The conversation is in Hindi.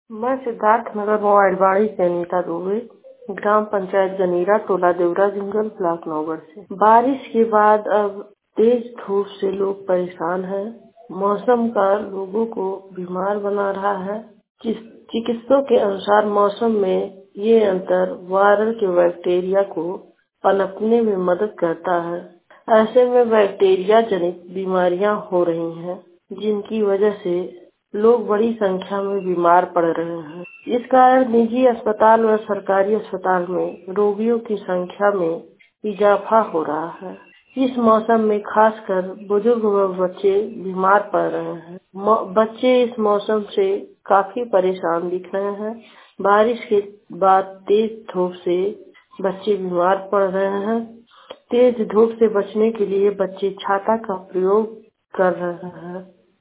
मैं सिद्धार्थ नगर मोबाइलवाड़ी से अनीता दुबे, ग्राम पंचायत गनीरा, टोला देवरा जंगल, ब्लॉक नौगढ़ से। बारिश के बाद अब तेज धूप से लोग परेशान हैं। मौसम का लोगों को बीमार बना रहा है। चिकित्सकों के अनुसार मौसम में ये अंतर वायरल के बैक्टीरिया को पनपने में मदद करता है। ऐसे में बैक्टीरिया जनित बीमारियां हो रही हैं, जिनकी वजह से लोग बड़ी संख्या में बीमार पड़ रहे हैं। इस कारण निजी अस्पताल व सरकारी अस्पताल में रोगियों की संख्या में इजाफा हो रहा है। इस मौसम में खासकर बुजुर्ग व बच्चे बीमार पड़ रहे हैं। बच्चे इस मौसम से काफी परेशान दिख रहे हैं। बारिश के बाद तेज धूप से बच्चे बीमार पड़ रहे हैं। तेज धूप से बचने के लिए बच्चे छाता का प्रयोग कर रहे हैं।